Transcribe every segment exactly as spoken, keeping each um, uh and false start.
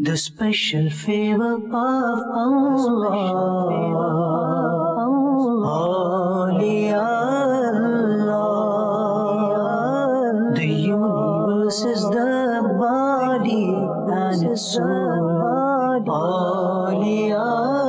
The special favor of Allah, Awliya Allah. The universe is the body and its soul, Awliya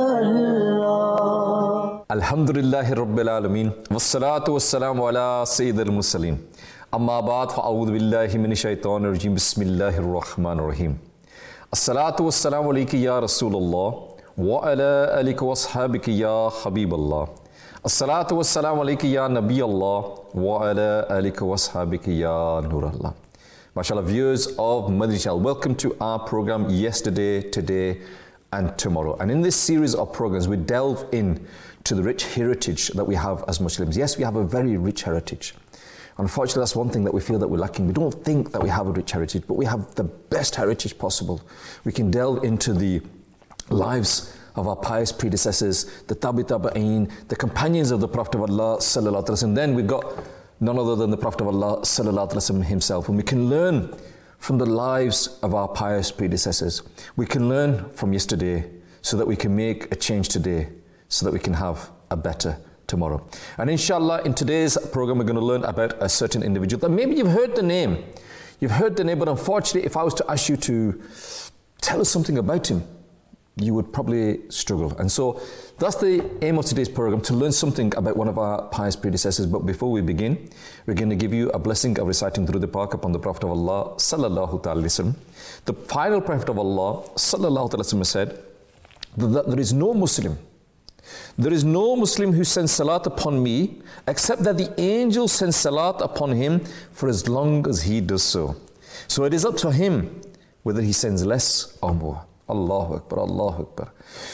Allah. Alhamdulillahi Rabbil Alameen. Wassalatu wassalamu ala Sayyidil Mursaleen. Amma ba'd, fa'awudhu billahi minash shaitanir rajim. Bismillahir Rahmanir Rahim. As-salatu wassalamu alayki ya Rasulullah wa ala alika wa ashabika ya Habiballah. As-salatu wassalamu alayki ya Nabiyallah wa ala alika wa ashabika ya Nurallah. MashaAllah, viewers of Madani Channel, welcome to our program Yesterday, Today and Tomorrow. And in this series of programs, we delve in to the rich heritage that we have as Muslims. Yes, we have a very rich heritage. Unfortunately, that's one thing that we feel that we're lacking. We don't think that we have a rich heritage, but we have the best heritage possible. We can delve into the lives of our pious predecessors, the Tabi Tabi'een, the companions of the Prophet of Allah sallallahu alaihi wasallam. Then we've got none other than the Prophet of Allah sallallahu alaihi wasallam himself. And we can learn from the lives of our pious predecessors. We can learn from yesterday so that we can make a change today, so that we can have a better tomorrow. And inshallah, in today's program, we're going to learn about a certain individual that maybe you've heard the name. You've heard the name, but unfortunately, if I was to ask you to tell us something about him, you would probably struggle. And so that's the aim of today's program, to learn something about one of our pious predecessors. But before we begin, we're going to give you a blessing of reciting Durood Pak upon the Prophet of Allah sallallahu alaihi wasallam. The final Prophet of Allah sallallahu alaihi wasallam said that there is no Muslim There is no Muslim who sends salat upon me except that the angel sends salat upon him for as long as he does so. So it is up to him whether he sends less or more. Allahu Akbar, Allahu Akbar.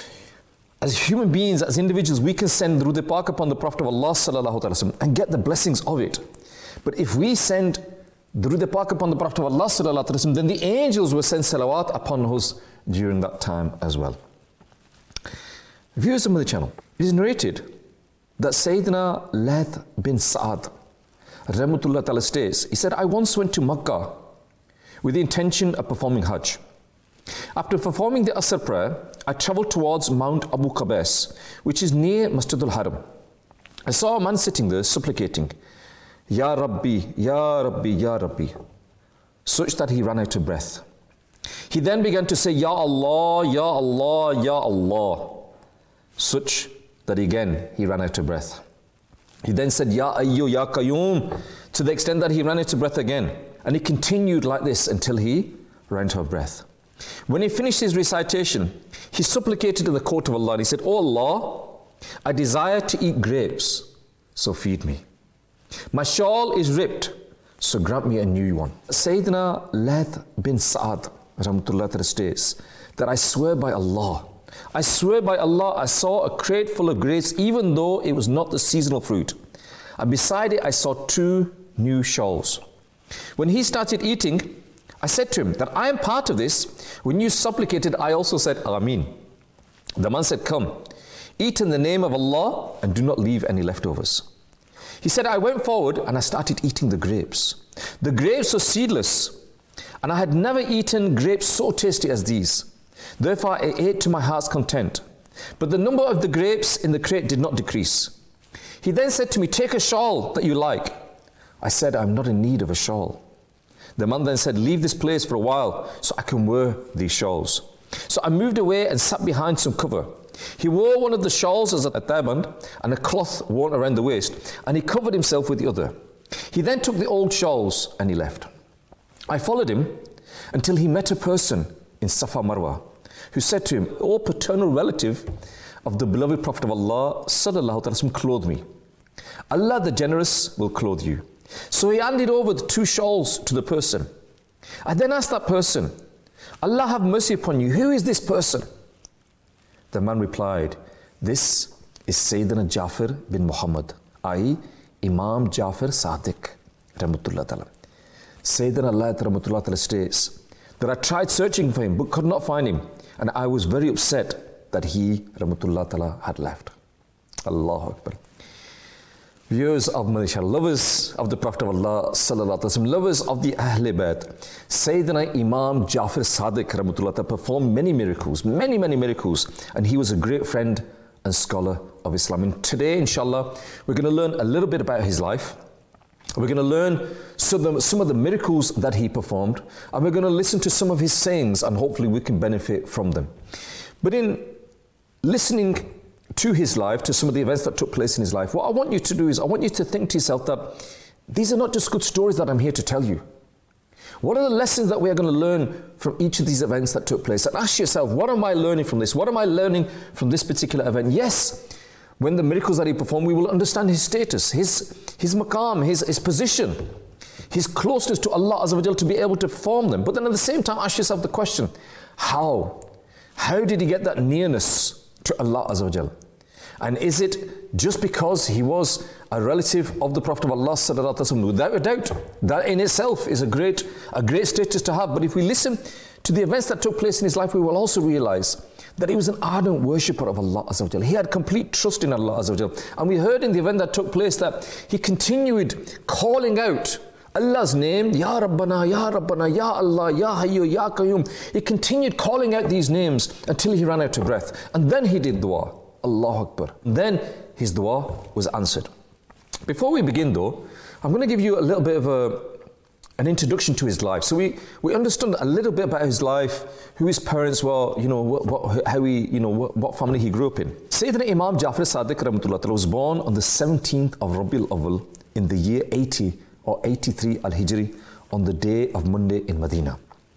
As human beings, as individuals, we can send Durood Pak upon the Prophet of Allah sallallahu alaihi wasallam and get the blessings of it. But if we send Durood Pak upon the Prophet of Allah sallallahu alaihi wasallam, then the angels will send salawat upon us during that time as well. Viewers of the channel, it is narrated that Sayyidina Layth bin Sa'ad Rahmatullah Ta'ala states, he said, I once went to Makkah with the intention of performing Hajj. After performing the Asr prayer, I travelled towards Mount Abu Qabais, which is near Masjid al-Haram. I saw a man sitting there supplicating, Ya Rabbi, Ya Rabbi, Ya Rabbi, such that he ran out of breath. He then began to say, Ya Allah, Ya Allah, Ya Allah, such that again he ran out of breath. He then said, Ya Ayyu, Ya Qayyum, to the extent that he ran out of breath again. And he continued like this until he ran out of breath. When he finished his recitation, he supplicated in the court of Allah and he said, O Allah, I desire to eat grapes, so feed me. My shawl is ripped, so grant me a new one. Sayyidina Layth bin Sa'ad Rahmatullah states that I swear by Allah, I swear by Allah, I saw a crate full of grapes, even though it was not the seasonal fruit. And beside it, I saw two new shawls. When he started eating, I said to him that I am part of this. When you supplicated, I also said, Ameen. The man said, come, eat in the name of Allah and do not leave any leftovers. He said, I went forward and I started eating the grapes. The grapes were seedless, and I had never eaten grapes so tasty as these. Therefore I ate to my heart's content. But the number of the grapes in the crate did not decrease. He then said to me, take a shawl that you like. I said, I'm not in need of a shawl. The man then said, leave this place for a while so I can wear these shawls. So I moved away and sat behind some cover. He wore one of the shawls as a tarband and a cloth worn around the waist, and he covered himself with the other. He then took the old shawls and he left. I followed him until he met a person in Safa Marwa, who said to him, O paternal relative of the beloved Prophet of Allah sallallahu alaihi wasallam, clothe me. Allah the generous will clothe you. So he handed over the two shawls to the person. I then asked that person, Allah have mercy upon you, who is this person? The man replied, this is Sayyidina Jafar bin Muhammad, that is Imam Jafar Sadiq Rahmatullah Ta'ala. Sayyidina Layth Rahmatullah Ta'ala states that I tried searching for him but could not find him, and I was very upset that he, Rahmatullah Ta'ala, had left. Allahu Akbar. Viewers of Malaysia, lovers of the Prophet of Allah sallallahu alaihi wasallam, lovers of the Ahle Bayt, Sayyidina Imam Jafar Sadiq rahmatullah performed many miracles, many, many miracles, and he was a great friend and scholar of Islam. And today, inshallah, we're going to learn a little bit about his life. We're going to learn some of, the, some of the miracles that he performed, and we're going to listen to some of his sayings, and hopefully we can benefit from them. But in listening to his life, to some of the events that took place in his life, what I want you to do is I want you to think to yourself that these are not just good stories that I'm here to tell you. What are the lessons that we are going to learn from each of these events that took place? And ask yourself, what am I learning from this? What am I learning from this particular event? Yes, when the miracles that he performed, we will understand his status, his, his maqam, his, his position, his closeness to Allah Azza wa Jal to be able to perform them. But then at the same time, ask yourself the question, how? How did he get that nearness to Allah Azza wa Jal? And is it just because he was a relative of the Prophet of Allah sallallahu alaihi wasallam? Without a doubt, that in itself is a great, a great status to have. But if we listen to the events that took place in his life, we will also realize that he was an ardent worshipper of Allah Azza wa Jal. He had complete trust in Allah Azza wa Jal. And we heard in the event that took place that he continued calling out Allah's name, Ya Rabbana, Ya Rabbana, Ya Allah, Ya Hayyu, Ya Qayyum. He continued calling out these names until he ran out of breath. And then he did dua. Allahu Akbar. Then his dua was answered. Before we begin though, I'm going to give you a little bit of a, an introduction to his life. So we, we understood a little bit about his life, who his parents were, you know, what, what, how he, you know, what, what family he grew up in. Sayyidina Imam Jafar Sadiq rahmatullah was born on the seventeenth of Rabiul Awwal in the year eighty or eighty-three Al-Hijri on the day of Monday in Medina.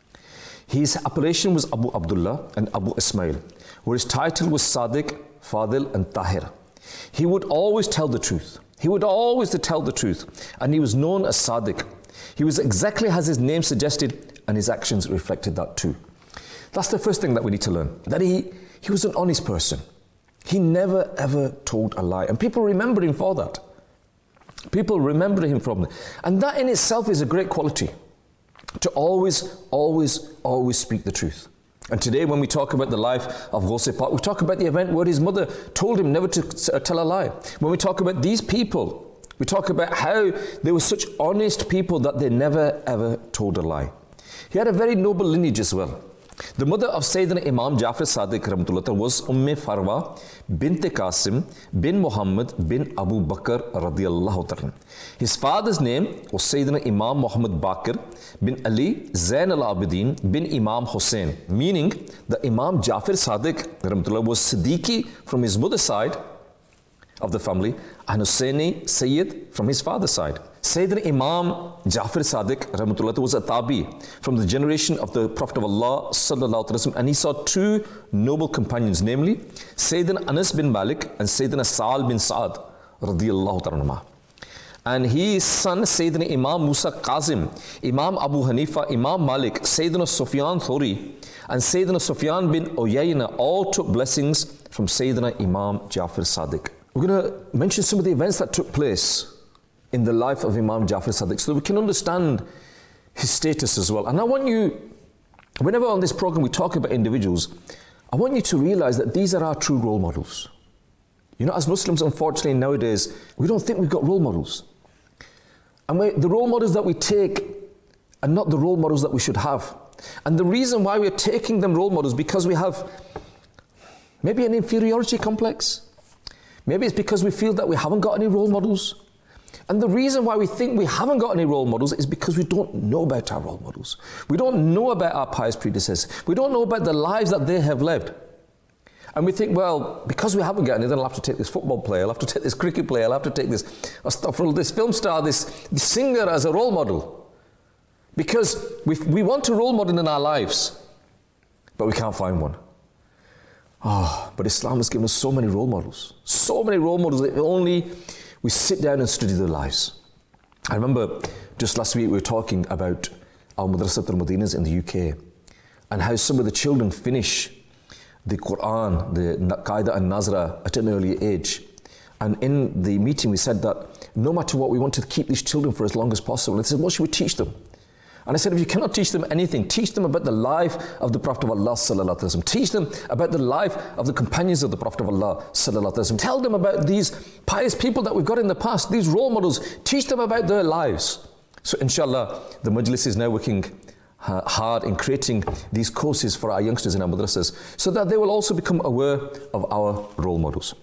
His appellation was Abu Abdullah and Abu Ismail, where his title was Sadiq, Fadil and Tahir. He would always tell the truth. He would always tell the truth. And he was known as Sadiq. He was exactly as his name suggested, and his actions reflected that too. That's the first thing that we need to learn. That he, he was an honest person. He never ever told a lie. And people remember him for that. People remember him from that. And that in itself is a great quality. To always, always, always speak the truth. And today when we talk about the life of Ghaus Pak, we talk about the event where his mother told him never to tell a lie. When we talk about these people, we talk about how they were such honest people that they never ever told a lie. He had a very noble lineage as well. The mother of Sayyidina Imam Jafar Sadiq rahmatullah was Umm Farwa bint Qasim bin Muhammad bin Abu Bakr radiyallahu ta'ala. His father's name was Sayyidina Imam Muhammad Baqir bin Ali Zain al-Abidin bin Imam Hussein, meaning that Imam Jafar Sadiq rahmatullah was Siddiqui from his mother's side of the family and Husseini Sayyid from his father's side. Sayyidina Imam Jafar Sadiq rahmatullah was a tabi from the generation of the Prophet of Allah sallallahu alaihi wasallam, and he saw two noble companions, namely Sayyidina Anas bin Malik and Sayyidina Sa'al bin Sa'ad radiyallahu ta'ala. And his son Sayyidina Imam Musa Qazim, Imam Abu Hanifa, Imam Malik, Sayyidina Sufyan Thori and Sayyidina Sufyan bin Uyayna all took blessings from Sayyidina Imam Jafar Sadiq. We're going to mention some of the events that took place in the life of Imam Jafar Sadiq so that we can understand his status as well. And I want you, whenever on this program we talk about individuals, I want you to realize that these are our true role models. You know, as Muslims, unfortunately nowadays, we don't think we've got role models. And we, the role models that we take are not the role models that we should have. And the reason why we're taking them role models because we have maybe an inferiority complex. Maybe it's because we feel that we haven't got any role models. And the reason why we think we haven't got any role models is because we don't know about our role models. We don't know about our pious predecessors. We don't know about the lives that they have lived. And we think, well, because we haven't got any, then I'll have to take this football player, I'll have to take this cricket player, I'll have to take this, this film star, this, this singer as a role model. Because we, we want a role model in our lives, but we can't find one. Oh, but Islam has given us so many role models. So many role models that only we sit down and study their lives. I remember just last week we were talking about our Madrasat al-Madinas in the U K and how some of the children finish the Quran, the Qaida and Nazra at an early age. And in the meeting we said that no matter what, we want to keep these children for as long as possible. And they said, what should we teach them? And I said, if you cannot teach them anything, teach them about the life of the Prophet of Allah sallallahu alaihi wasallam. Teach them about the life of the companions of the Prophet of Allah sallallahu alaihi wasallam. Tell them about these pious people that we've got in the past, these role models. Teach them about their lives. So inshallah, the majlis is now working uh, hard in creating these courses for our youngsters in our madrasas, so that they will also become aware of our role models.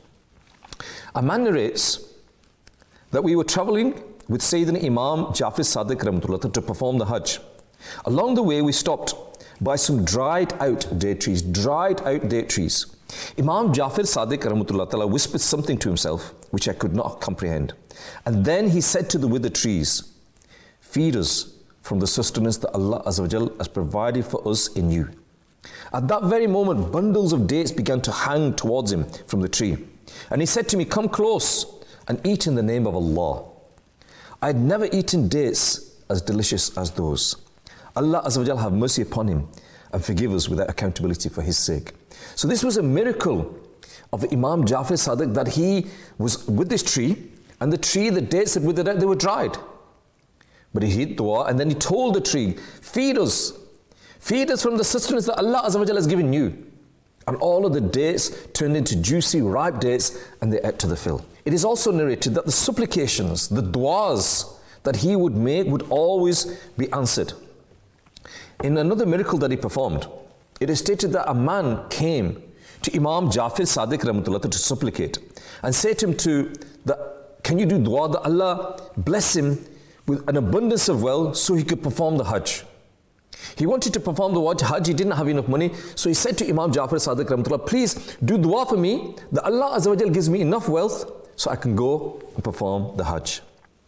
A man narrates that we were traveling with Sayyidina Imam Jafar Sadiq Rahmatullah to perform the Hajj. Along the way, we stopped by some dried out date trees, dried out date trees. Imam Jafar Sadiq Rahmatullah whispered something to himself, which I could not comprehend. And then he said to the withered trees, feed us from the sustenance that Allah Azza wa Jal has provided for us in you. At that very moment, bundles of dates began to hang towards him from the tree. And he said to me, come close and eat in the name of Allah. I had never eaten dates as delicious as those. Allah Azza wa Jal have mercy upon him and forgive us without accountability for his sake. So this was a miracle of Imam Jafar Sadiq, that he was with this tree, and the tree, the dates had withered out, they were dried. But he did dua, and then he told the tree, feed us, feed us from the sustenance that Allah Azza wa Jal has given you. And all of the dates turned into juicy, ripe dates, and they ate to the fill. It is also narrated that the supplications, the du'as that he would make would always be answered. In another miracle that he performed, it is stated that a man came to Imam Jafar Sadiq Rahmatullah to supplicate and say to him to, that, can you do dua that Allah bless him with an abundance of wealth so he could perform the Hajj. He wanted to perform the Hajj, he didn't have enough money, so he said to Imam Jafar Sadiq Rahmatullah, please do dua for me that Allah Azza wa Jal gives me enough wealth so I can go and perform the Hajj.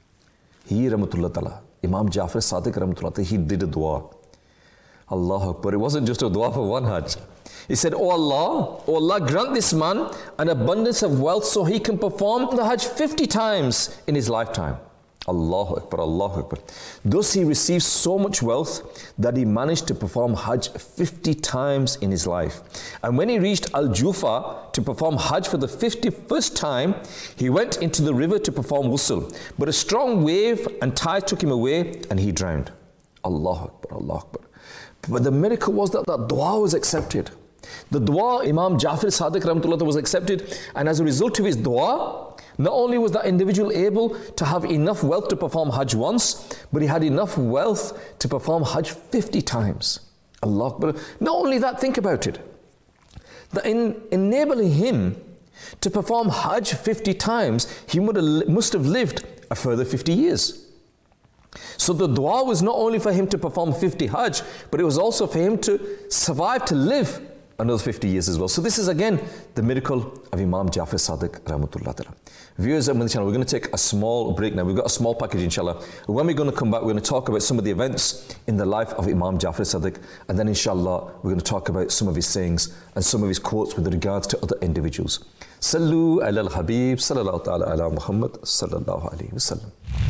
He Rahmatullah Ta'ala, Imam Jafar Sadiq Rahmatullah, he did a dua. Allahu Akbar. It wasn't just a dua for one Hajj. He said, oh Allah, oh Allah, grant this man an abundance of wealth so he can perform the Hajj fifty times in his lifetime. Allahu Akbar, Allahu Akbar. Thus he received so much wealth that he managed to perform Hajj fifty times in his life. And when he reached Al-Jufa to perform Hajj for the fifty-first time, he went into the river to perform ghusl. But a strong wave and tide took him away and he drowned. Allahu Akbar, Allahu Akbar. But the miracle was that that dua was accepted. The dua, Imam Jafar Sadiq Rahmatullah was accepted, and as a result of his dua, not only was that individual able to have enough wealth to perform Hajj once, but he had enough wealth to perform Hajj fifty times. Allah Akbar. Not only that, think about it. That in enabling him to perform Hajj fifty times, he must have lived a further fifty years. So the dua was not only for him to perform fifty Hajj, but it was also for him to survive, to live another fifty years as well. So this is again the miracle of Imam Jafar Sadiq Rahmatullah Ta'ala. Viewers of the channel, we're going to take a small break now. We've got a small package inshallah. When we're going to come back, we're going to talk about some of the events in the life of Imam Jafar Sadiq, and then inshallah we're going to talk about some of his sayings and some of his quotes with regards to other individuals. Sallu ala al-Habib sallallahu ta'ala ala Muhammad sallallahu alayhi wa sallam.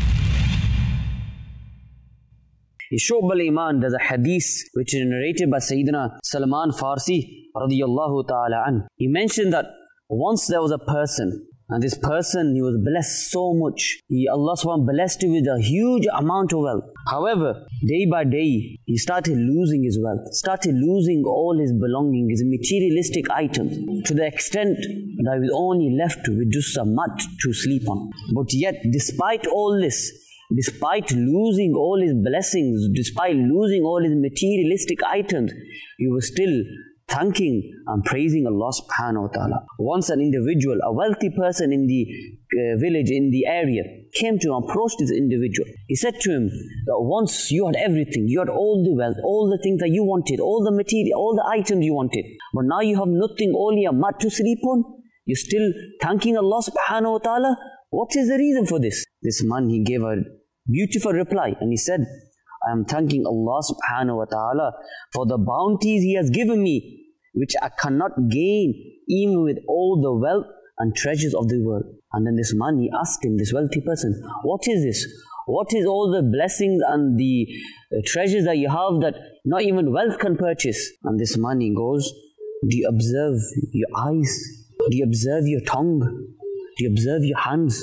In Shu'ab al-Iman, there's a hadith which is narrated by Sayyidina Salman Farsi radiyallahu ta'ala an. He mentioned that once there was a person, and this person, he was blessed so much. He, Allah subhanahu wa ta'ala blessed him with a huge amount of wealth. However, day by day, he started losing his wealth, started losing all his belongings, his materialistic items, to the extent that he was only left with just a mat to sleep on. But yet, despite all this, despite losing all his blessings, despite losing all his materialistic items, he was still thanking and praising Allah subhanahu wa ta'ala. Once an individual, a wealthy person in the uh, village, in the area, came to him, approached this individual. He said to him that once you had everything, you had all the wealth, all the things that you wanted, all the material, all the items you wanted, but now you have nothing, only a mat to sleep on. You're still thanking Allah subhanahu wa ta'ala. What is the reason for this? This man, he gave a beautiful reply, and he said, I am thanking Allah subhanahu wa ta'ala for the bounties He has given me, which I cannot gain even with all the wealth and treasures of the world. And then this man, he asked him, this wealthy person, what is this? What is all the blessings and the uh, treasures that you have that not even wealth can purchase? And this man, he goes, do you observe your eyes? Do you observe your tongue? Do you observe your hands?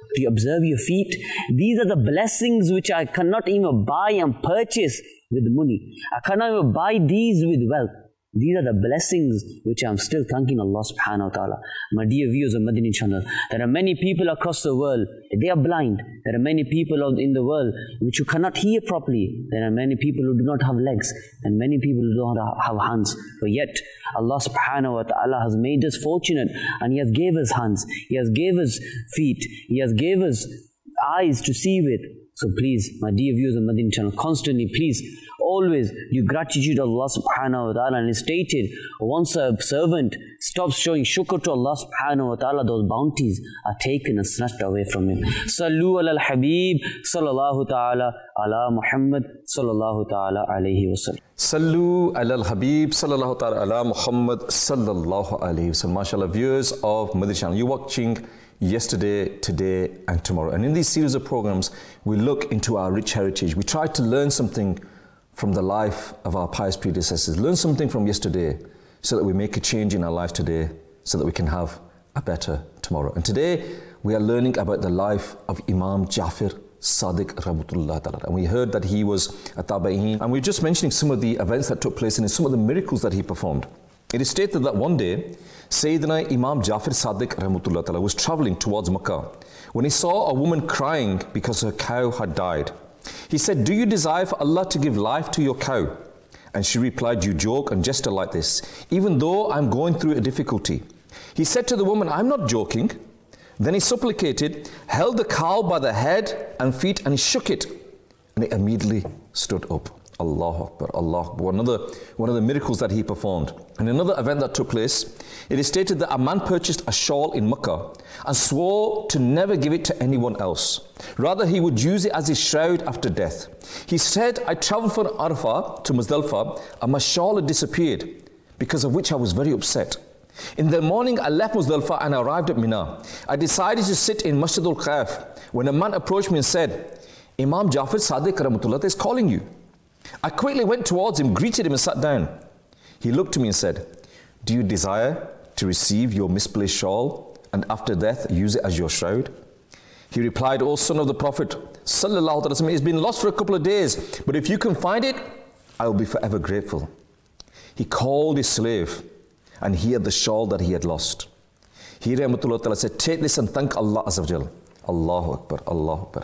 Do you observe your feet? These are the blessings which I cannot even buy and purchase with money. I cannot even buy these with wealth. These are the blessings which I'm still thanking Allah subhanahu wa ta'ala. My dear viewers of Madani channel, there are many people across the world, they are blind. There are many people in the world which you cannot hear properly. There are many people who do not have legs and many people who do not have hands. But yet, Allah subhanahu wa ta'ala has made us fortunate and He has gave us hands. He has gave us feet. He has gave us eyes to see with. So please, my dear viewers of Madani channel, constantly, please, always give gratitude to Allah subhanahu wa ta'ala. And it's stated, once a servant stops showing shukr to Allah subhanahu wa ta'ala, those bounties are taken and snatched away from him. Sallu ala al-Habib, sallallahu ta'ala ala Muhammad, sallallahu ta'ala alayhi wa sallam. Sallu ala al-Habib, sallallahu ta'ala ala Muhammad, sallallahu alayhi wa sallam. MashaAllah, viewers of Madani channel, you're watching Yesterday, Today and Tomorrow. And in these series of programs, we look into our rich heritage. We try to learn something from the life of our pious predecessors. Learn something from yesterday so that we make a change in our life today so that we can have a better tomorrow. And today, we are learning about the life of Imam Jafar Sadiq Rahmatullah Ta'ala. And we heard that he was a Tabi'een. And we're just mentioning some of the events that took place and some of the miracles that he performed. It is stated that one day, Sayyidina Imam Jafar Sadiq Rahmatullah Ta'ala was traveling towards Makkah when he saw a woman crying because her cow had died. He said, "Do you desire for Allah to give life to your cow?" And she replied, "You joke and gesture like this, even though I'm going through a difficulty." He said to the woman, "I'm not joking." Then he supplicated, held the cow by the head and feet and he shook it, and it immediately stood up. Allahu Akbar, Allah Akbar. Another, one of the miracles that he performed. And another event that took place, it is stated that a man purchased a shawl in Makkah and swore to never give it to anyone else. Rather, he would use it as his shroud after death. He said, "I traveled from Arafah to Muzdalifah and my shawl had disappeared, because of which I was very upset. In the morning, I left Muzdalifah and arrived at Mina. I decided to sit in Masjid al-Khaf when a man approached me and said, 'Imam Jafar Sadiq Rahmatullah is calling you.' I quickly went towards him, greeted him and sat down. He looked to me and said, 'Do you desire to receive your misplaced shawl and after death use it as your shroud?' He replied, 'O son of the Prophet, sallallahu alaihi wasallam, it's been lost for a couple of days, but if you can find it, I will be forever grateful.' He called his slave and he had the shawl that he had lost. He Rahmatullah Ta'ala said, 'Take this and thank Allah Azza wa Jal.'" Allahu Akbar, Allahu Akbar.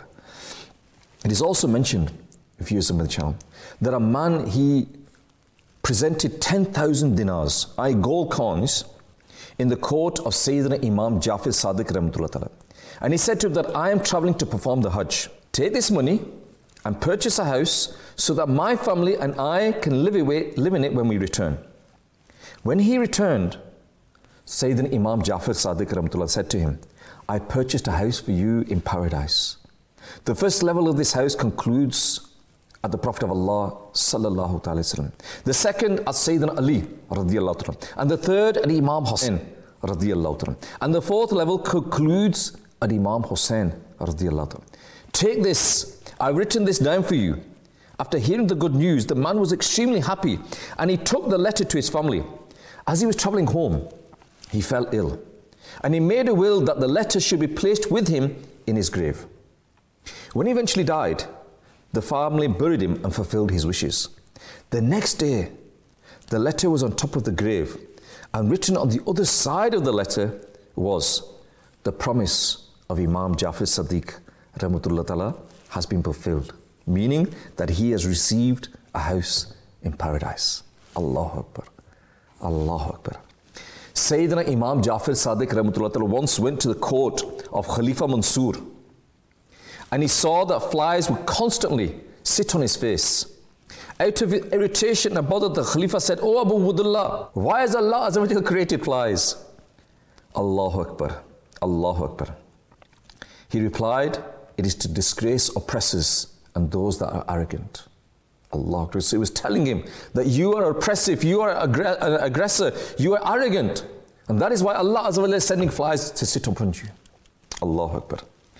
It is also mentioned, if you use some of the channel, that a man, he presented ten thousand dinars, that is gold coins, in the court of Sayyidina Imam Jafar Sadiq Rahmatullah Ta'ala. And he said to him that, "I am traveling to perform the Hajj. Take this money and purchase a house so that my family and I can live, away, live in it when we return." When he returned, Sayyidina Imam Jafar Sadiq Rahmatullah said to him, "I purchased a house for you in paradise. The first level of this house concludes at the Prophet of Allah sallallahu ta'ala wasallam. The second at Sayyidina Ali radiyallahu ta'ala. And the third at Imam Hussain radiyallahu ta'ala. And the fourth level concludes at Imam Hussain radiyallahu ta'ala. Take this, I've written this down for you." After hearing the good news, the man was extremely happy and he took the letter to his family. As he was traveling home, he fell ill and he made a will that the letter should be placed with him in his grave. When he eventually died, the family buried him and fulfilled his wishes. The next day, the letter was on top of the grave, and written on the other side of the letter was, "The promise of Imam Jafar Sadiq Rahmatullah Ta'ala has been fulfilled," meaning that he has received a house in paradise. Allahu Akbar, Allahu Akbar. Sayyidina Imam Jafar Sadiq Rahmatullah Ta'ala once went to the court of Khalifa Mansur, and he saw that flies would constantly sit on his face. Out of irritation and bother, the Khalifa said, "O Abu Abdullah, why has Allah Azza wa Jalla created flies?" Allahu Akbar, Allahu Akbar. He replied, "It is to disgrace oppressors and those that are arrogant." Allahu Akbar. So he was telling him that you are oppressive, you are an aggressor, you are arrogant. And that is why Allah Azza wa Jalla is sending flies to sit upon you. Allahu Akbar.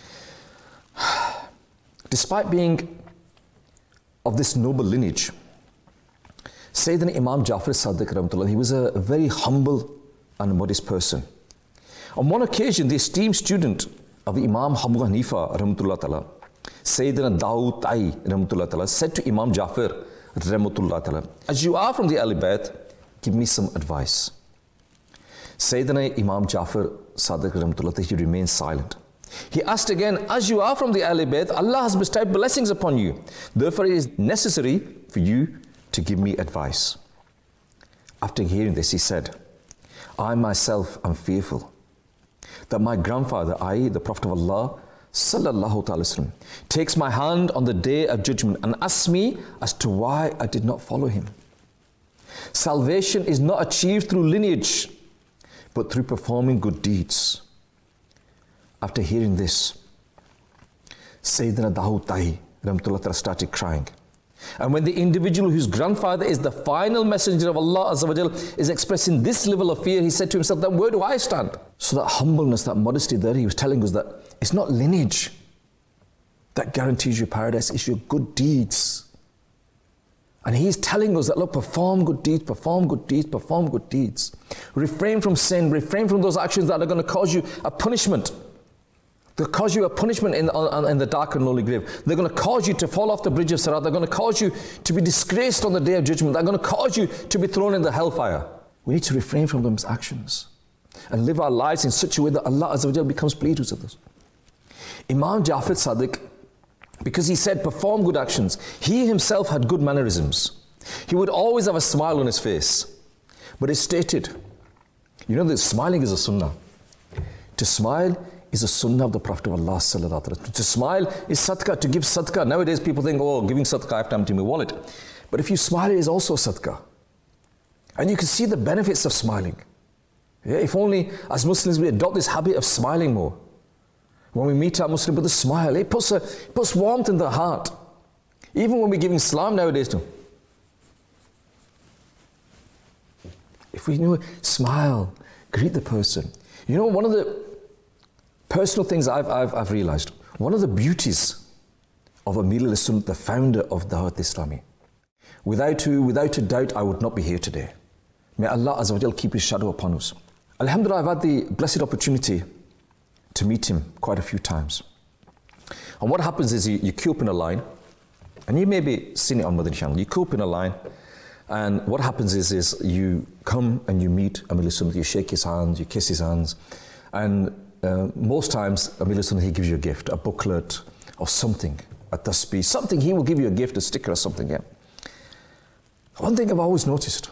Despite being of this noble lineage, Sayyidina Imam Jafar Sadiq Rahmatullah, he was a very humble and modest person. On one occasion, the esteemed student of Imam Abu Hanifa rahmatullah ta'ala, Sayyidina Dawood Ta'i rahmatullah ta'ala said to Imam Jafar rahmatullah ta'ala, as you are from the Ahl Bayt, give me some advice. Sayyidina Imam Jafar Sadiq rahmatullah ta'ala, he remained silent. He asked again, as you are from the Ahl Bayt, Allah has bestowed blessings upon you. Therefore it is necessary for you to give me advice. After hearing this, he said, I myself am fearful that my grandfather, that is the Prophet of Allah, sallallahu ta'ala wasallam, takes my hand on the day of judgment and asks me as to why I did not follow him. Salvation is not achieved through lineage, but through performing good deeds. After hearing this, Sayyidina Dawood Ta'i rahmatullah started crying. And when the individual whose grandfather is the final messenger of Allah Azza wa Jal is expressing this level of fear, he said to himself, then where do I stand? So that humbleness, that modesty there, he was telling us that it's not lineage that guarantees you paradise, it's your good deeds. And he's telling us that, look, perform good deeds, perform good deeds, perform good deeds. Refrain from sin, refrain from those actions that are going to cause you a punishment. They'll cause you a punishment in, on, in the dark and lonely grave. They're going to cause you to fall off the bridge of Sirat. They're going to cause you to be disgraced on the day of judgment. They're going to cause you to be thrown in the hellfire. We need to refrain from those actions and live our lives in such a way that Allah Azza wa Jal becomes pleased with us. Imam Jafar Sadiq, because he said perform good actions, he himself had good mannerisms. He would always have a smile on his face. But he stated, you know that smiling is a sunnah. To smile is a sunnah of the Prophet of Allah sallallahu alaihi wasallam. To smile is sadaqah, to give sadaqah. Nowadays people think, oh, giving sadaqah, I have to empty my wallet. But if you smile, it is also sadaqah. And you can see the benefits of smiling. Yeah, if only as Muslims we adopt this habit of smiling more. When we meet our Muslim brothers, smile. It puts, a, it puts warmth in the heart. Even when we're giving salam nowadays too. If we knew, smile, greet the person. You know, one of the personal things I've, I've, I've realized, one of the beauties of Amir al-Sunnah, the founder of Dawat Islami, without, without a doubt I would not be here today. May Allah Azza wa Jal keep his shadow upon us. Alhamdulillah, I've had the blessed opportunity to meet him quite a few times. And what happens is you, you queue up in a line, and you may be seeing it on Madani channel, you queue up in a line, and what happens is, is you come and you meet Amir al-Sunnah, you shake his hands, you kiss his hands, and Uh, most times, Amir al-Sunnah, he gives you a gift, a booklet or something, a tasbih, something. He will give you a gift, a sticker or something, yeah. One thing I've always noticed,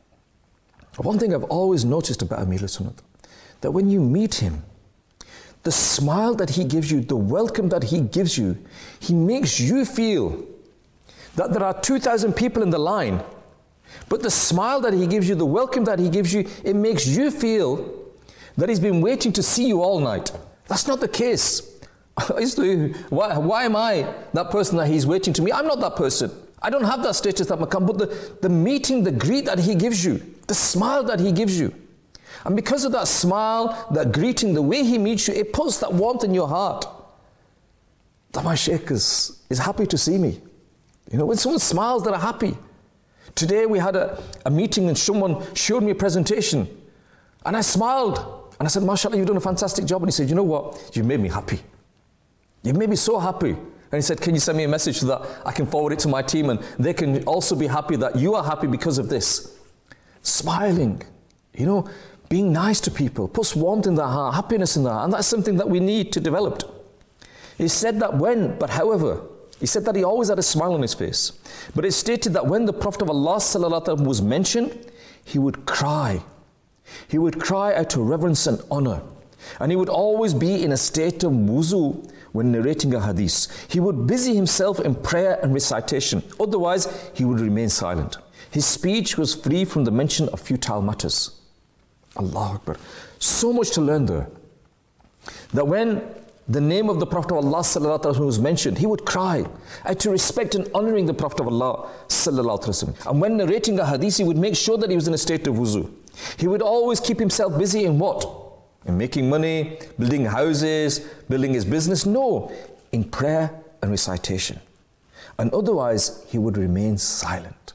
one thing I've always noticed about Amir al-Sunnah, that when you meet him, the smile that he gives you, the welcome that he gives you, he makes you feel that there are two thousand people in the line, but the smile that he gives you, the welcome that he gives you, it makes you feel that he's been waiting to see you all night. That's not the case. I used to, why, why am I that person that he's waiting to meet? I'm not that person. I don't have that status that Makam, but the, the meeting, the greet that he gives you, the smile that he gives you. And because of that smile, that greeting, the way he meets you, it puts that warmth in your heart. That my Shaykh is, is happy to see me. You know, when someone smiles, they're happy. Today we had a, a meeting and someone showed me a presentation. And I smiled. And I said, MashaAllah, you've done a fantastic job. And he said, you know what? You've made me happy. You've made me so happy. And he said, can you send me a message so that I can forward it to my team and they can also be happy that you are happy because of this. Smiling, you know, being nice to people, puts warmth in their heart, happiness in their heart. And that's something that we need to develop. He said that when, but however, he said that he always had a smile on his face. But it stated that when the Prophet of Allah sallallahu alaihi wasallam was mentioned, he would cry. He would cry out of reverence and honor. And he would always be in a state of wuzu when narrating a hadith. He would busy himself in prayer and recitation. Otherwise, he would remain silent. His speech was free from the mention of futile matters. Allahu Akbar. So much to learn there. That when the name of the Prophet of Allah sallallahu alaihi wasallam was mentioned, he would cry out to respect and honoring the Prophet of Allah sallallahu alaihi wasallam. And when narrating a hadith, he would make sure that he was in a state of wuzu. He would always keep himself busy in what? In making money, building houses, building his business? No, in prayer and recitation. And otherwise, he would remain silent.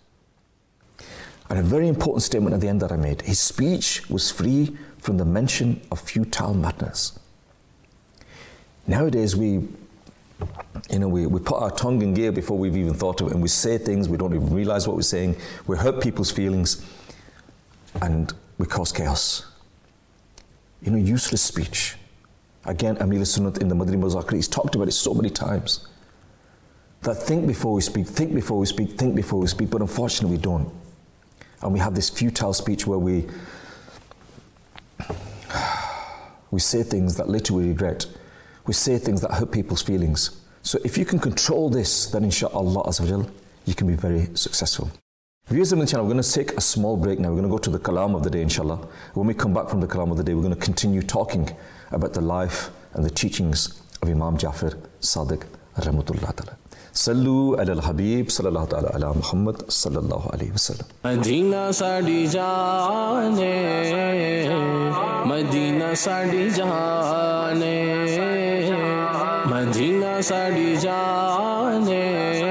And a very important statement at the end that I made, his speech was free from the mention of futile matters. Nowadays, we, you know, we, we put our tongue in gear before we've even thought of it, and we say things, we don't even realize what we're saying, we hurt people's feelings, and we cause chaos. You know, useless speech. Again, Amir Sunnat in the Madri Muzakir, he's talked about it so many times. That think before we speak, think before we speak, think before we speak, but unfortunately we don't. And we have this futile speech where we we say things that later we regret. We say things that hurt people's feelings. So if you can control this, then inshaAllah Azza wa Jal, you can be very successful. Viewers of the channel, we're going to take a small break now. We're going to go to the Kalam of the day, inshallah. When we come back from the Kalam of the day, we're going to continue talking about the life and the teachings of Imam Jafar Sadiq Rahmatullah Ta'ala. Sallu ala al-Habib sallallahu ta'ala ala Muhammad sallallahu alayhi wa sallam. Madina sadi jaane, Madina sadi jaane, Madina sadi jaane,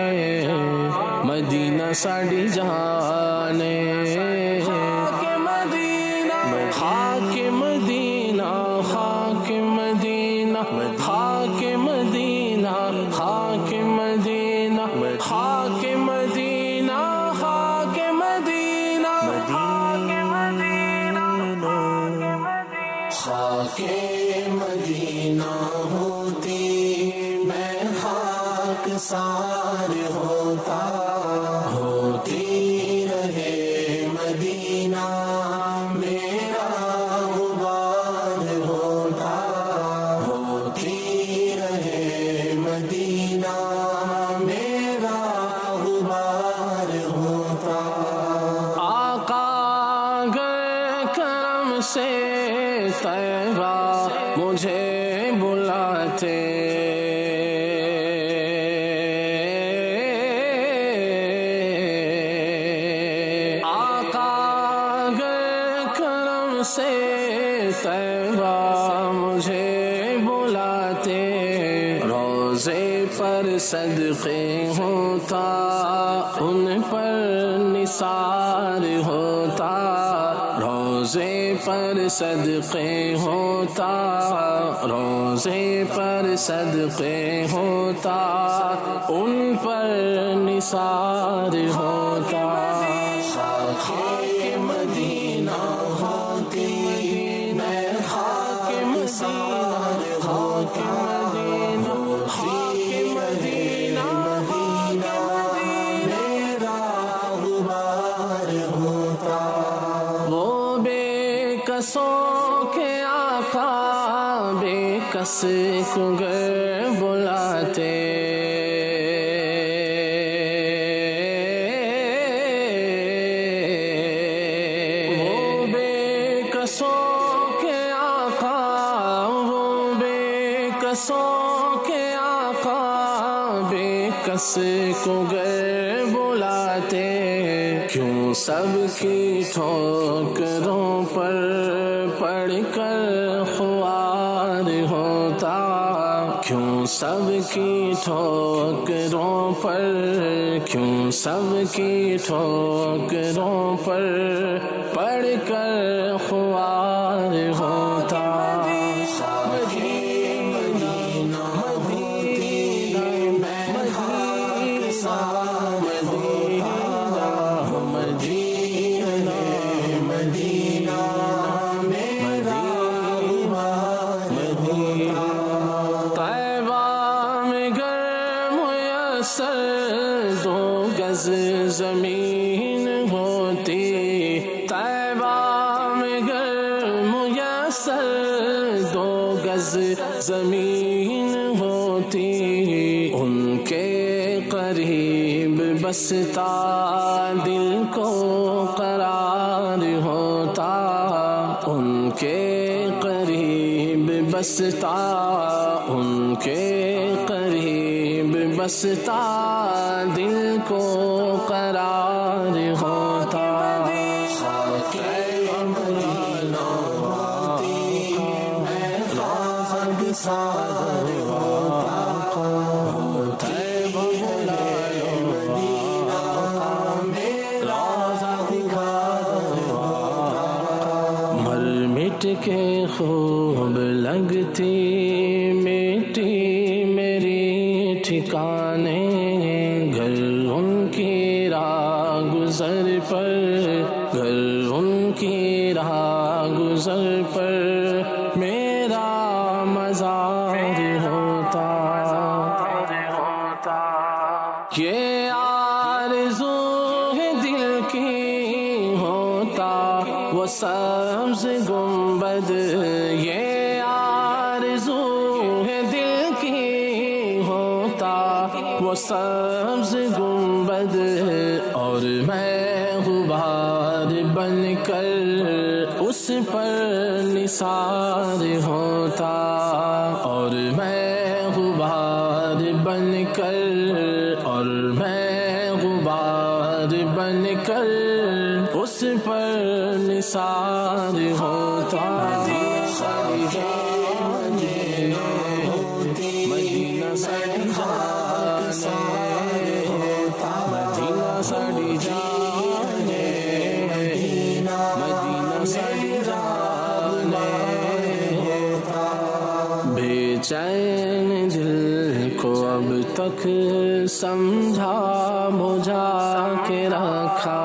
Madina sadi jaane. Khaake Madina, Khaake Madina, Khaake Madina, Khaake Madina, Khaake Madina, Khaake Madina, Khaake Madina, Khaake Madina hoti main khaak sar hota, hoti rahe Madina mera ghubar hota, hoti rahe Madina mera ghubar hota. Aaqa gaye karam se तैबा मुझे बुलाते, आका गए करम से तैबा मुझे बुलाते, रोज़े पर सदक़े होता उन पर निसार होता, रोज़े पर सदक़े होता, रोज़े पर सदक़े होता, उन पर निसार होता। खाके मदीना होती मैं खाके मसार, खाके मदीना, खाके मदीना, खाके मदीना मेरा गुबार होता। वो बेकसों के आका बेकस को गर बुलाते, वो बेकसों के आका, वो बेकसों के आका बेकस को गर बुलाते। क्यों सबकी ठोकरों पर पढ़कर ख्वार होता, क्यों सबकी ठोकरों पर, क्यों सबकी ठोकरों पर पढ़कर ख्वार होता। मदीना मदीना मैं खाक सार होता, मदीना मदीना मेरा गुबार होता। तैबा में गर मुयस्सर दो गज ज़मीन होती, तैबा में गर मुयस्सर दो गज ज़मीन होती, उनके करीब बसता दिल को करार होता, उनके करीब बसता, उनके करीब बसता दिल को करार होता। खाके मदीना होती मैं खाक सार होता, होते बुलाए मदीना मेरा ज़िक्र होता। मर मिट के खूब लगती मिट्टी ٹھکانے گھر ان کی راہ گزر پر گھر ان کی راہ گزر پر میرا مزار ہوتا یہ آرزو ہے دل کی ہوتا وہ سبز گنبد یہ آرزو ہے دل کی ہوتا وہ سبز گنبد اور میں غبار بن کر اس پر نثار ہوتا اور میں غبار بن کر اور میں غبار بن کر اس پر نثار ہوتا مدینہ سڑی جانے مدینہ سڑی جانے مدینہ سڑی جانے بے چین دل کو اب تک سمجھا بجھا کے رکھا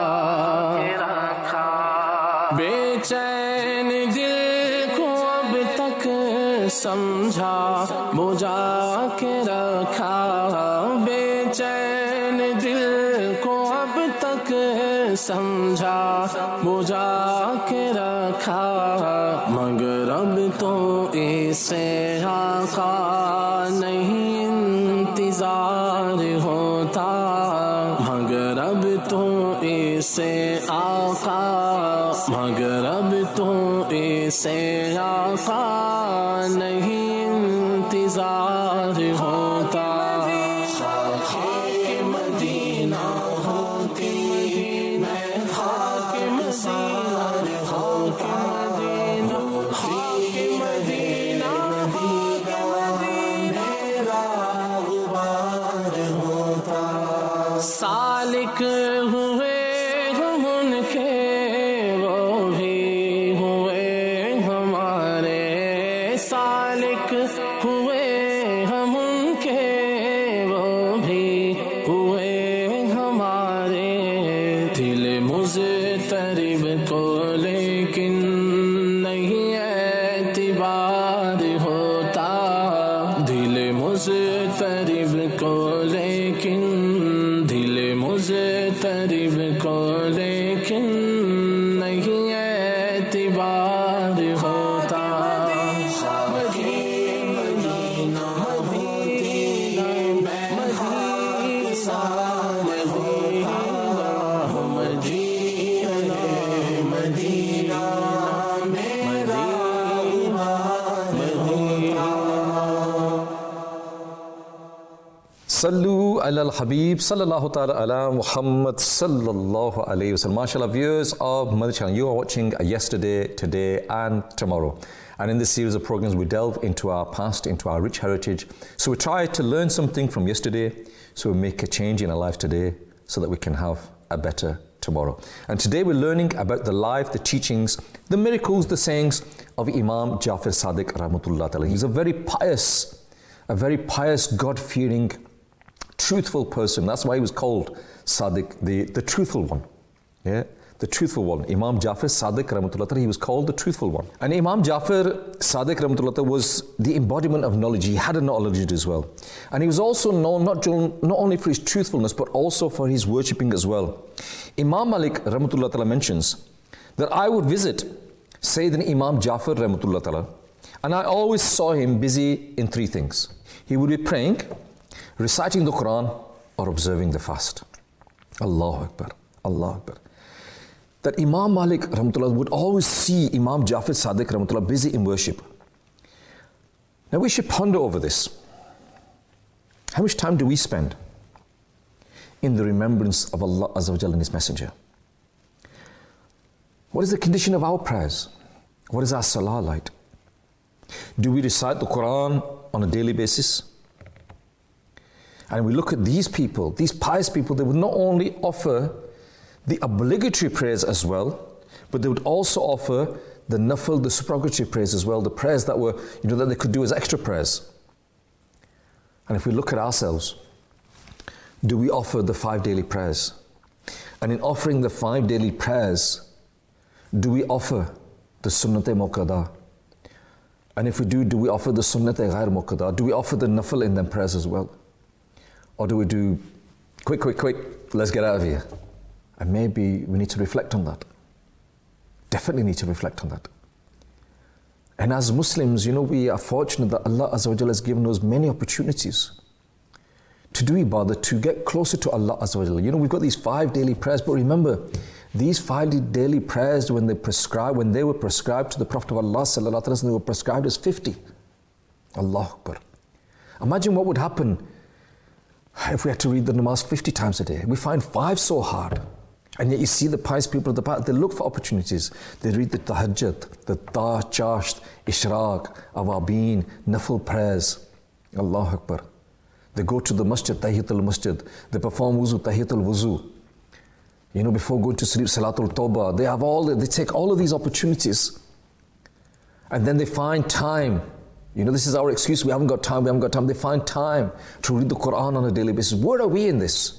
بے چین دل کو اب تک سمجھا بجھا کے رکھا بے چین دل کو اب تک سمجھا بجھا کے رکھا مگر اب تو اسے آقا نہیں انتظار ہوتا مگر اب تو اسے آقا مگر اب تو اسے آقا نہیں انتظار ہوتا خاک مدینہ ہوتی میں خاک مدینہ خاک مدینہ خاک مدینہ میرا غبار ہوتا سالک ہوئے ہم ان کے وہ بھی ہوئے ہمارے سالک ہوئے ہم ان کے وہ بھی ہوئے ہمارے دل مضطرب کو لیکن نہیں اعتبار ہوتا دل مضطرب کو لیکن دل مضطرب کو لیکن نہیں اعتبار ہوتا مدینہ مدینہ میں خاک سار ہوتا مدینہ مدینہ میرا مدینہ Sallu ala al-Habib sallallahu ta'ala ala Muhammad sallallahu alayhi wa sallam. MashaAllah, viewers of Mother Channel, you are watching Yesterday, Today and Tomorrow. And in this series of programs, we delve into our past, into our rich heritage. So we try to learn something from yesterday, so we make a change in our life today, so that we can have a better tomorrow. And today we're learning about the life, the teachings, the miracles, the sayings of Imam Jafar Sadiq rahmatullah ta'ala. He's a very pious, a very pious, God-fearing, truthful person. That's why he was called Sadiq, the, the truthful one. Yeah, the truthful one. Imam Jafar Sadiq rahmatullah ta'ala, he was called the truthful one. And Imam Jafar Sadiq rahmatullah ta'ala was the embodiment of knowledge. He had a knowledge as well. And he was also known not, not only for his truthfulness, but also for his worshipping as well. Imam Malik rahmatullah ta'ala mentions that I would visit Sayyidina Imam Jafar rahmatullah ta'ala, and I always saw him busy in three things. He would be praying, reciting the Quran, or observing the fast. Allahu Akbar, Allahu Akbar. That Imam Malik rahmatullah would always see Imam Jafar Sadiq rahmatullah busy in worship. Now we should ponder over this. How much time do we spend in the remembrance of Allah Azza wa Jalla and His Messenger? What is the condition of our prayers? What is our salah like? Do we recite the Quran on a daily basis? And we look at these people, these pious people, they would not only offer the obligatory prayers as well, but they would also offer the nafil, the supererogatory prayers as well, the prayers that were, you know, that they could do as extra prayers. And if we look at ourselves, do we offer the five daily prayers? And in offering the five daily prayers, do we offer the sunnat-e muqadda? And if we do, do we offer the sunnat-e ghair muqadda? Do we offer the nafil in them prayers as well? Or do we do, quick, quick, quick, let's get out of here? And maybe we need to reflect on that. Definitely need to reflect on that. And as Muslims, you know, we are fortunate that Allah Azza wa Jalla has given us many opportunities to do ibadah, to get closer to Allah Azza wa Jalla. You know, we've got these five daily prayers, but remember, these five daily prayers, when they prescribed, when they were prescribed to the Prophet of Allah Sallallahu Alaihi Wasallam, they were prescribed as fifty. Allahu Akbar. Imagine what would happen if we had to read the namaz fifty times a day. We find five so hard. And yet you see the pious people of the past, they look for opportunities. They read the tahajjud, the ta, chasht, ishraq, awabin, nafil prayers. Allahu Akbar. They go to the masjid, tahiyatul masjid. They perform wuzu, tahiyatul wuzu. You know, before going to sleep, salatul tawbah. They have all, they take all of these opportunities. And then they find time. You know, this is our excuse. We haven't got time, we haven't got time. They find time to read the Quran on a daily basis. Where are we in this?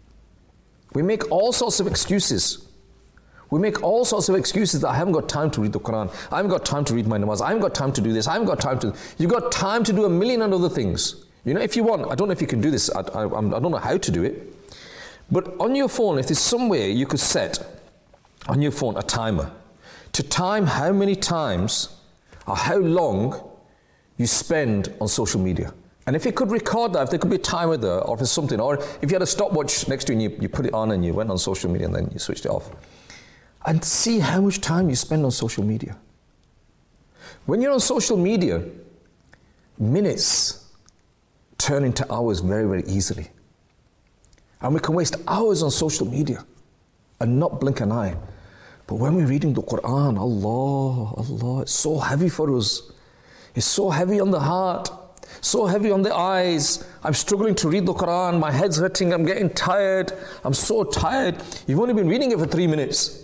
We make all sorts of excuses. We make all sorts of excuses that I haven't got time to read the Quran. I haven't got time to read my namaz. I haven't got time to do this. I haven't got time to... You've got time to do a million and other things. You know, if you want, I don't know if you can do this. I, I, I don't know how to do it. But on your phone, if there's some way you could set on your phone a timer to time how many times or how long you spend on social media. And if you could record that, if there could be a timer there, or if there's something, or if you had a stopwatch next to you and you, you put it on and you went on social media and then you switched it off, and see how much time you spend on social media. When you're on social media, minutes turn into hours very, very easily. And we can waste hours on social media and not blink an eye. But when we're reading the Quran, Allah, Allah, it's so heavy for us. It's so heavy on the heart. So heavy on the eyes. I'm struggling to read the Quran. My head's hurting. I'm getting tired. I'm so tired. You've only been reading it for three minutes.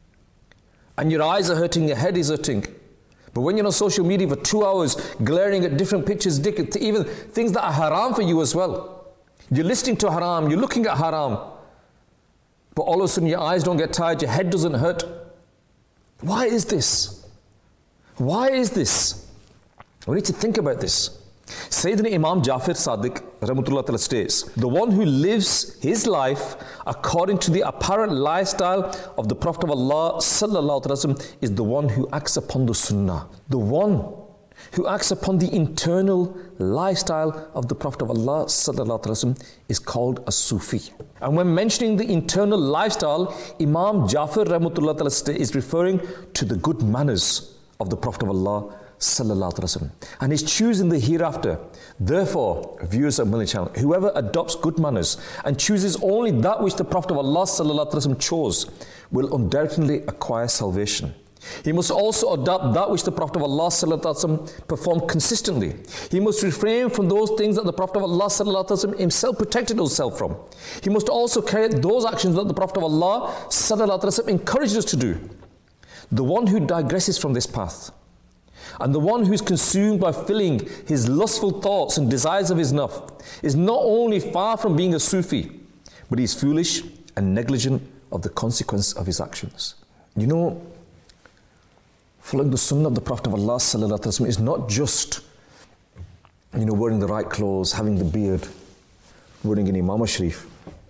And your eyes are hurting, your head is hurting. But when you're on social media for two hours, glaring at different pictures, even things that are haram for you as well. You're listening to haram, you're looking at haram. But all of a sudden your eyes don't get tired, your head doesn't hurt. Why is this? Why is this? We need to think about this. Sayyidina Imam Jafar Sadiq Rahmatullah Ta'ala states, the one who lives his life according to the apparent lifestyle of the Prophet of Allah Sallallahu Alaihi Wasallam is the one who acts upon the Sunnah. The one who acts upon the internal lifestyle of the Prophet of Allah Sallallahu Alaihi Wasallam is called a Sufi. And when mentioning the internal lifestyle, Imam Jafar Rahmatullah Ta'ala is referring to the good manners of the Prophet of Allah Sallallahu Alaihi Wasallam, and is choosing the hereafter. Therefore, viewers of Madani Channel, whoever adopts good manners and chooses only that which the Prophet of Allah Sallallahu Alaihi Wasallam chose will undoubtedly acquire salvation. He must also adopt that which the Prophet of Allah Sallallahu Alaihi Wasallam performed consistently. He must refrain from those things that the Prophet of Allah Sallallahu Alaihi Wasallam himself protected himself from. He must also carry out those actions that the Prophet of Allah Sallallahu Alaihi Wasallam encouraged us to do. The one who digresses from this path, and the one who is consumed by filling his lustful thoughts and desires of his nafs, is not only far from being a Sufi, but he is foolish and negligent of the consequence of his actions. You know, following the sunnah of the Prophet of Allah Sallallahu Alaihi Wasallam is not just, you know, wearing the right clothes, having the beard, wearing an Imam Sharif.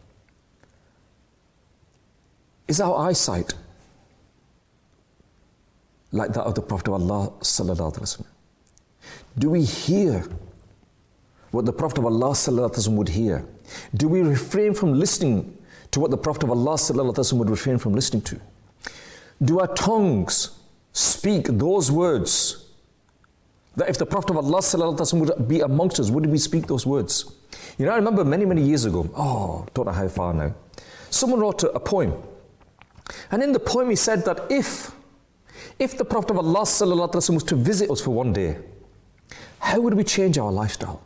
Is our eyesight like that of the Prophet of Allah Sallallahu Alaihi Wasallam? Do we hear what the Prophet of Allah Sallallahu Alaihi Wasallam would hear? Do we refrain from listening to what the Prophet of Allah Sallallahu Alaihi Wasallam would refrain from listening to? Do our tongues speak those words that if the Prophet of Allah Sallallahu Alaihi Wasallam would be amongst us, would we speak those words? You know, I remember many, many years ago, oh, don't know how far now, someone wrote a, a poem. And in the poem he said that if If the Prophet of Allah Sallallahu Alaihi Wasallam was to visit us for one day, how would we change our lifestyle?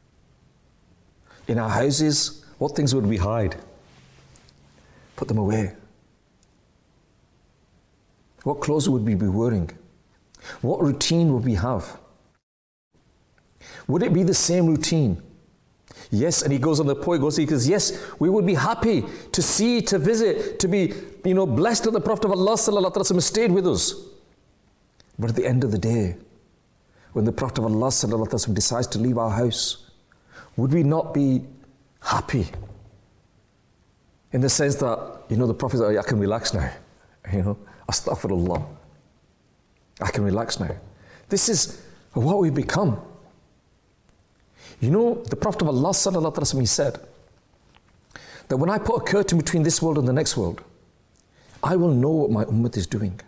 In our houses, what things would we hide? Put them away. What clothes would we be wearing? What routine would we have? Would it be the same routine Yes, and he goes on the point, goes, he goes, yes, we would be happy to see, to visit, to be, you know, blessed that the Prophet of Allah sallallahu alaihi wasallam stayed with us. But at the end of the day, when the Prophet of Allah sallallahu alaihi wasallam decides to leave our house, would we not be happy? In the sense that, you know, the Prophet says, oh, I can relax now. You know, astaghfirullah. I can relax now. This is what we've become. You know, the Prophet of Allah sallallahu alaihi wasallam, he said that when I put a curtain between this world and the next world, I will know what my ummah is doing.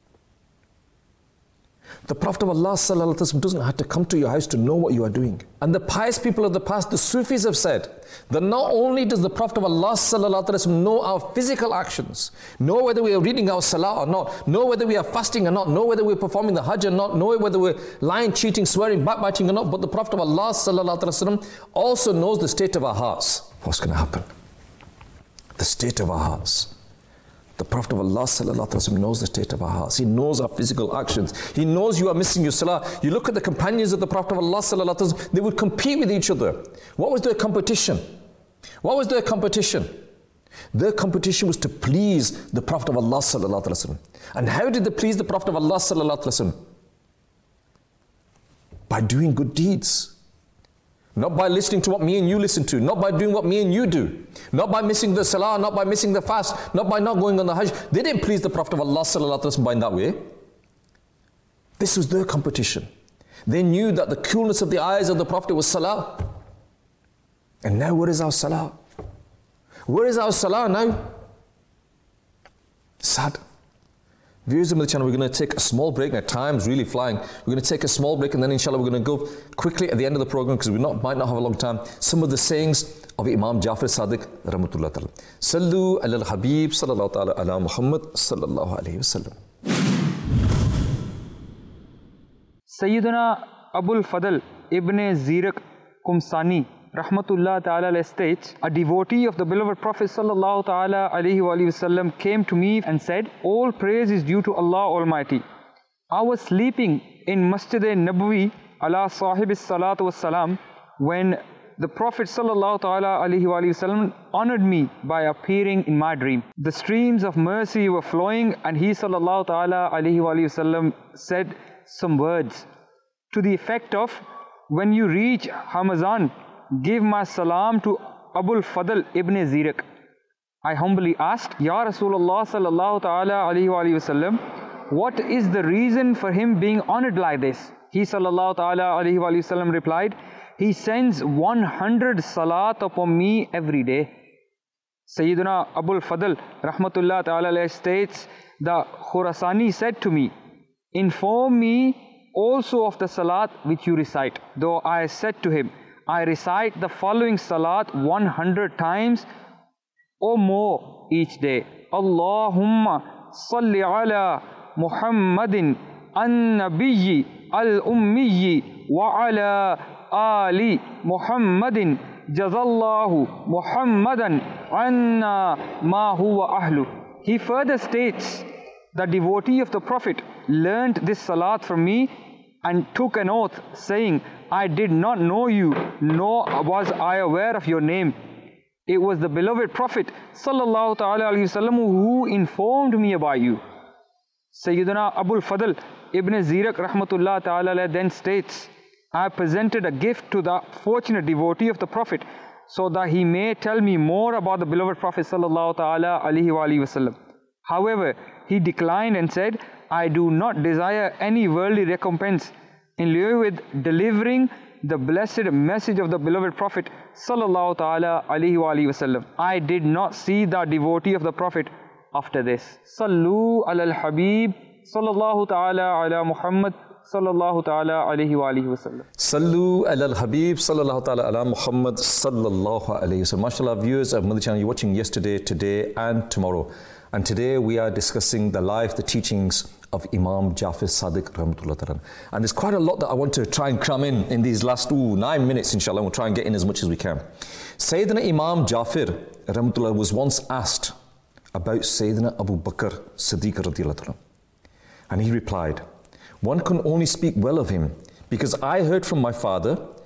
The Prophet of Allah sallallahu alaihi wasallam doesn't have to come to your house to know what you are doing. And the pious people of the past, the Sufis, have said that not only does the Prophet of Allah sallallahu alaihi wasallam know our physical actions, know whether we are reading our salah or not, know whether we are fasting or not, know whether we are performing the hajj or not, know whether we're lying, cheating, swearing, backbiting or not, but the Prophet of Allah sallallahu alaihi wasallam also knows the state of our hearts. What's going to happen? The state of our hearts. The Prophet of Allah sallallahu alaihi wasallam knows the state of our hearts. He knows our physical actions. He knows you are missing your salah. You look at the companions of the Prophet of Allah sallallahu alaihi wasallam, they would compete with each other. What was their competition? What was their competition? Their competition was to please the Prophet of Allah sallallahu alaihi wasallam. And how did they please the Prophet of Allah sallallahu alaihi wasallam? By doing good deeds. Not by listening to what me and you listen to, not by doing what me and you do, not by missing the salah, not by missing the fast, not by not going on the hajj. They didn't please the Prophet of Allah sallallahu alaihi wasallam by in that way. This was their competition. They knew that the coolness of the eyes of the Prophet was salah. And now where is our salah? Where is our salah now? Sad. Viewers of the channel, we're going to take a small break. Now time's really flying. We're going to take a small break and then inshallah we're going to go quickly at the end of the program because we not, might not have a long time. Some of the sayings of Imam Jafar Sadiq rahmatullah ta'ala. Sallu ala al-Habib sallallahu ta'ala ala Muhammad sallallahu alayhi wa sallam. Sayyidina Abul Fadl ibn Zirak Kumsani Rahmatullah Ta'ala states, a devotee of the beloved Prophet Sallallahu Ta'ala Alaihi Wasallam came to me and said, all praise is due to Allah Almighty. I was sleeping in Masjid-e-Nabawi ala sahib salatu wassalam when the Prophet Sallallahu Ta'ala Alaihi Wasallam honored me by appearing in my dream. The streams of mercy were flowing and he Sallallahu Ta'ala Alaihi Wasallam said some words to the effect of, when you reach Hamazan, give my salam to Abul Fadl ibn Zirak. I humbly asked, Ya Rasulullah sallallahu ta'ala alayhi wa sallam, what is the reason for him being honored like this? He sallallahu ta'ala alayhi wa sallam replied, he sends one hundred salat upon me every day. Sayyidina Abul Fadl rahmatullah ta'ala states, the Khurasani said to me, inform me also of the salat which you recite. Though I said to him, I recite the following salat one hundred times or more each day. Allahumma salli ala Muhammadin an-nabiyyi al-ummiyyi wa ala ali Muhammadin jazallahu Muhammadan anna ma huwa ahlu. He further states, the devotee of the Prophet learnt this salat from me and took an oath saying, I did not know you, nor was I aware of your name. It was the beloved Prophet Sallallahu Ta'ala Alaihi Wasallam who informed me about you. Sayyidina Abul Fadl ibn Zirak Rahmatullah Ta'ala then states, I presented a gift to the fortunate devotee of the Prophet so that he may tell me more about the beloved Prophet Sallallahu Ta'ala Alaihi Wasallam. However, he declined and said, I do not desire any worldly recompense in lieu with delivering the blessed message of the beloved Prophet Sallallahu Ta'ala Alaihi Wasallam. I did not see the devotee of the Prophet after this. Sallu ala al-Habib Sallallahu Ta'ala ala Muhammad Sallallahu Ta'ala Alaihi Wasallam. Sallu ala al-Habib Sallallahu Ta'ala ala Muhammad Sallallahu Alaihi Wasallam. MashaAllah, viewers of Mother Channel, you're watching yesterday, today and tomorrow. And today we are discussing the life, the teachings of Imam Jafar Sadiq rahmatullah ta'ala. And there's quite a lot that I want to try and cram in in these last ooh, nine minutes, inshallah. We'll try and get in as much as we can. Sayyidina Imam Jafar rahmatullah was once asked about Sayyidina Abu Bakr Siddiq radiyallahu ta'ala. And he replied, one can only speak well of him because I heard from my father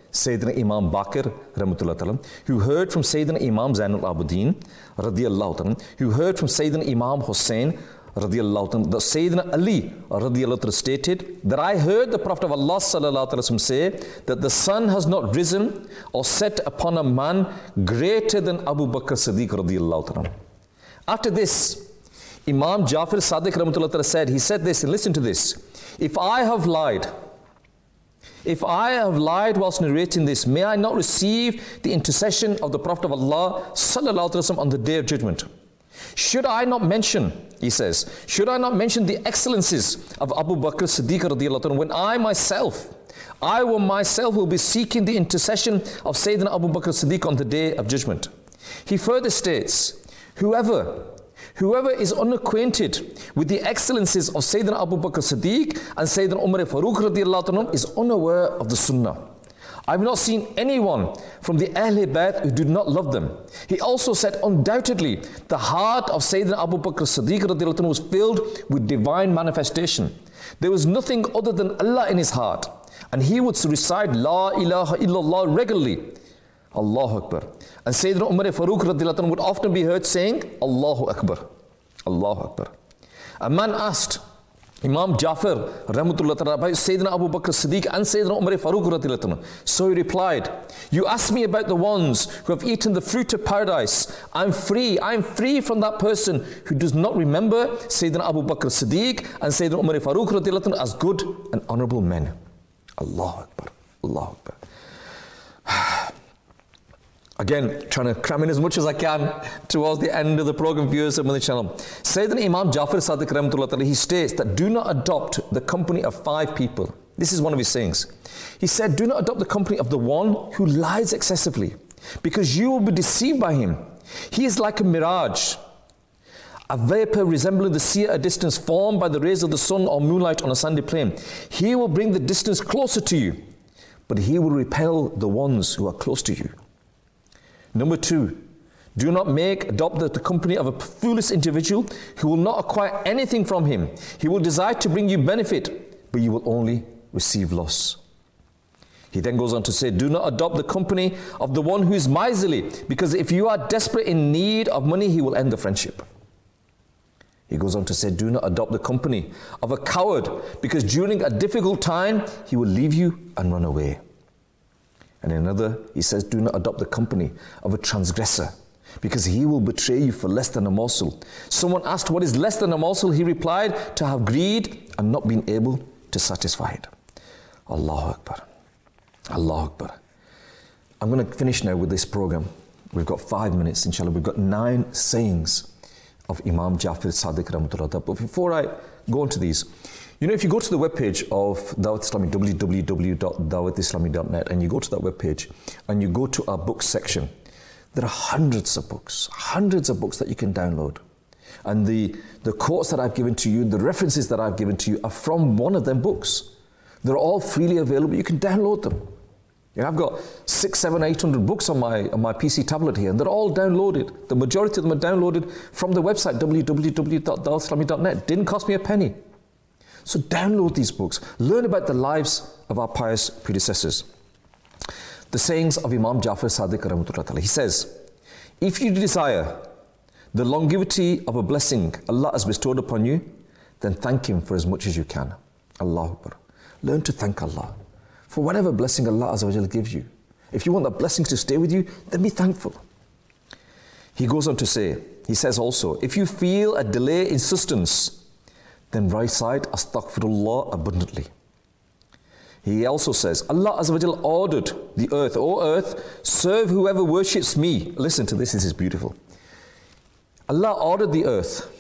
Sayyidina Imam Baqir, rahmatullah ta'ala, who heard from Sayyidina Imam Zain al-Abidin, radiyallahu ta'ala, who heard from Sayyidina Imam Hussein, radiyallahu ta'ala, that Sayyidina Ali, radiyallahu ta'ala, stated that I heard the Prophet of Allah, sallallahu ta'ala, say that the sun has not risen or set upon a man greater than Abu Bakr Siddiq, radiyallahu ta'ala. After this, Imam Jafar Sadiq, rahmatullah ta'ala, said, he said this, and listen to this, if I have lied, If I have lied whilst narrating this, may I not receive the intercession of the Prophet of Allah sallallahu alaihi wasallam on the day of judgment. Should I not mention, he says, should I not mention the excellencies of Abu Bakr Siddiq radiyallahu anhu when I myself, I will myself will be seeking the intercession of Sayyidina Abu Bakr Siddiq on the day of judgment. He further states, whoever Whoever is unacquainted with the excellencies of Sayyidina Abu Bakr Siddiq and Sayyidina Umar Farooq radiyallahu anhu is unaware of the Sunnah. I have not seen anyone from the Ahl Bayt who did not love them. He also said, undoubtedly, the heart of Sayyidina Abu Bakr Siddiq radiyallahu anhu was filled with divine manifestation. There was nothing other than Allah in his heart, and he would recite La ilaha illallah regularly. Allahu Akbar. And Sayyidina Umar Farooq radiyallahu anhu would often be heard saying, Allahu Akbar. Allahu Akbar. A man asked Imam Jafar rahmatullah ta'ala about Sayyidina Abu Bakr Siddiq and Sayyidina Umar Farooq radiyallahu anhu. So he replied, you asked me about the ones who have eaten the fruit of paradise. I'm free. I'm free from that person who does not remember Sayyidina Abu Bakr Siddiq and Sayyidina Umar Farooq radiyallahu anhu as good and honorable men. Allahu Akbar. Allahu Akbar. Again, trying to cram in as much as I can towards the end of the program, viewers of the channel. Sayyidina Imam Jafar Sadiq rahmatullah ta'ala, he states that do not adopt the company of five people. This is one of his sayings. He said, do not adopt the company of the one who lies excessively, because you will be deceived by him. He is like a mirage, a vapor resembling the sea at a distance formed by the rays of the sun or moonlight on a sandy plain. He will bring the distance closer to you, but he will repel the ones who are close to you. Number two, do not make, adopt the, the company of a foolish individual who will not acquire anything from him. He will desire to bring you benefit, but you will only receive loss. He then goes on to say, do not adopt the company of the one who is miserly, because if you are desperate in need of money, he will end the friendship. He goes on to say, do not adopt the company of a coward, because during a difficult time, he will leave you and run away. And in another, he says, do not adopt the company of a transgressor, because he will betray you for less than a morsel. Someone asked, what is less than a morsel? He replied, to have greed and not being able to satisfy it. Allahu Akbar. Allahu Akbar. I'm going to finish now with this program. We've got five minutes, inshallah. We've got nine sayings of Imam Jafar Sadiq rahmatullah. But before I go into these, you know, if you go to the webpage of Dawat Islami, w w w dot dawat islami dot net, and you go to that webpage and you go to our books section, there are hundreds of books, hundreds of books that you can download. And the, the quotes that I've given to you, the references that I've given to you are from one of them books. They're all freely available. You can download them. You know, I've got six, seven, eight hundred books on my, on my P C tablet here, and they're all downloaded. The majority of them are downloaded from the website, w w w dot dawat islami dot net. Didn't cost me a penny. So download these books. Learn about the lives of our pious predecessors. The sayings of Imam Jafar Sadiq rahmatullah. He says, if you desire the longevity of a blessing Allah has bestowed upon you, then thank Him for as much as you can. Allahu Akbar. Learn to thank Allah for whatever blessing Allah Azza wa Jalla gives you. If you want the blessings to stay with you, then be thankful. He goes on to say, he says also, if you feel a delay in sustenance, then recite Astaghfirullah abundantly. He also says, Allah Azza wa Jalla ordered the earth, O earth, serve whoever worships me. Listen to this, this is beautiful. Allah ordered the earth,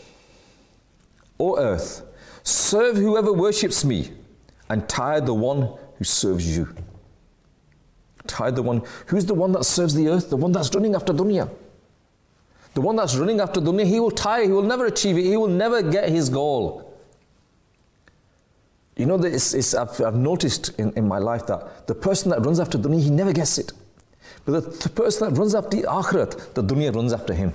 O earth, serve whoever worships me, and tire the one who serves you. Tire the one, who's the one that serves the earth? The one that's running after dunya. The one that's running after dunya, he will tire, he will never achieve it, he will never get his goal. You know, it's, it's, I've, I've noticed in, in my life that the person that runs after dunya, he never gets it. But the, the person that runs after the akhirat, the dunya runs after him.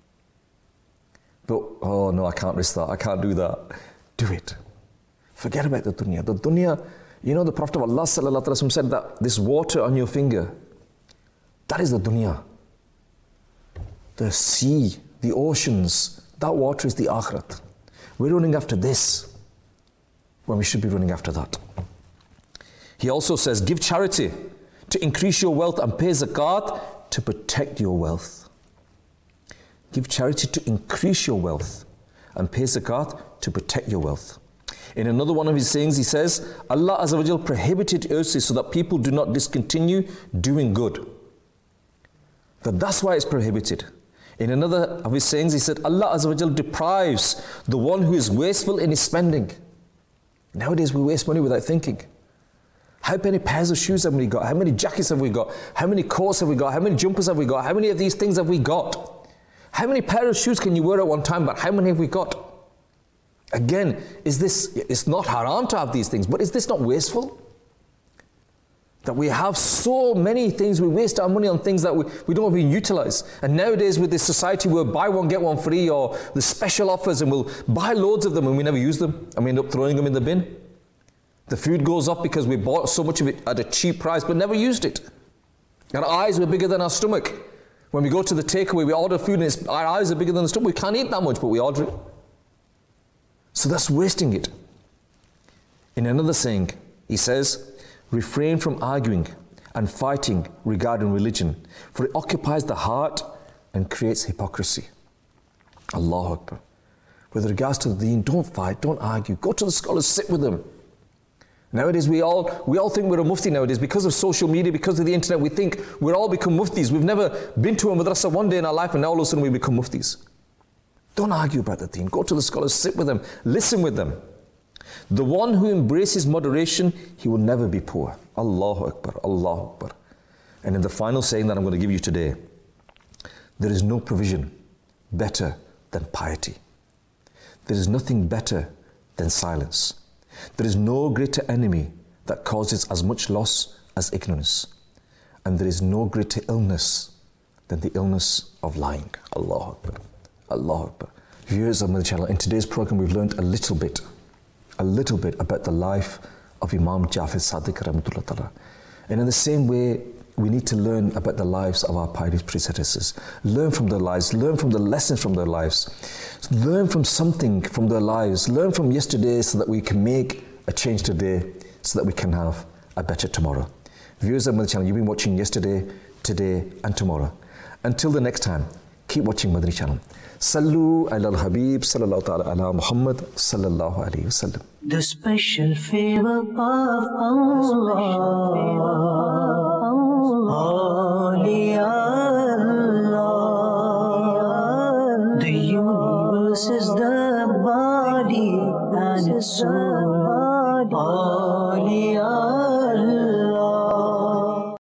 But, oh no, I can't risk that, I can't do that. Do it. Forget about the dunya. The dunya You know, the Prophet of Allah sallallahu alaihi wasallam said that this water on your finger, that is the dunya. The sea, the oceans, that water is the akhirat. We're running after this when we should be running after that. He also says, give charity to increase your wealth and pay zakat to protect your wealth. Give charity to increase your wealth and pay zakat to protect your wealth. In another one of his sayings, he says, Allah Azza wa Jal prohibited mercy so that people do not discontinue doing good. That that's why it's prohibited. In another of his sayings, he said, Allah Azza wa Jal deprives the one who is wasteful in his spending. Nowadays, we waste money without thinking. How many pairs of shoes have we got? How many jackets have we got? How many coats have we got? How many jumpers have we got? How many of these things have we got? How many pairs of shoes can you wear at one time, but how many have we got? Again, is this, it's not haram to have these things, but is this not wasteful? That we have so many things, we waste our money on things that we, we don't even utilize. And nowadays with this society, we'll buy one, get one free, or the special offers, and we'll buy loads of them and we never use them, and we end up throwing them in the bin. The food goes up because we bought so much of it at a cheap price, but never used it. Our eyes were bigger than our stomach. When we go to the takeaway, we order food and it's, our eyes are bigger than the stomach. We can't eat that much, but we order it. So that's wasting it. In another saying, he says, refrain from arguing and fighting regarding religion, for it occupies the heart and creates hypocrisy. Allahu Akbar. With regards to the deen, don't fight, don't argue. Go to the scholars, sit with them. Nowadays, we all we all think we're a mufti nowadays. Because of social media, because of the internet, we think we're all become muftis. We've never been to a madrasa one day in our life, and now all of a sudden we become muftis. Don't argue about the deen. Go to the scholars, sit with them, listen with them. The one who embraces moderation, he will never be poor. Allahu Akbar, Allahu Akbar. And in the final saying that I'm going to give you today, there is no provision better than piety. There is nothing better than silence. There is no greater enemy that causes as much loss as ignorance. And there is no greater illness than the illness of lying. Allahu Akbar. Allahu Akbar. Viewers of my channel, in today's program we've learned a little bit, a little bit about the life of Imam Jafar Sadiq Rahmatullah Ta'ala. And in the same way, we need to learn about the lives of our pious predecessors. Learn from their lives, learn from the lessons from their lives. Learn from something from their lives. Learn from yesterday so that we can make a change today, so that we can have a better tomorrow. Viewers of my channel, you've been watching yesterday, today and tomorrow. Until the next time, keep watching Madani Channel. Sallu ala al-Habib sallallahu ta'ala ala Muhammad sallallahu alayhi wa sallam. The special favor of Allah, Holy Allah. The universe is the body and its soul.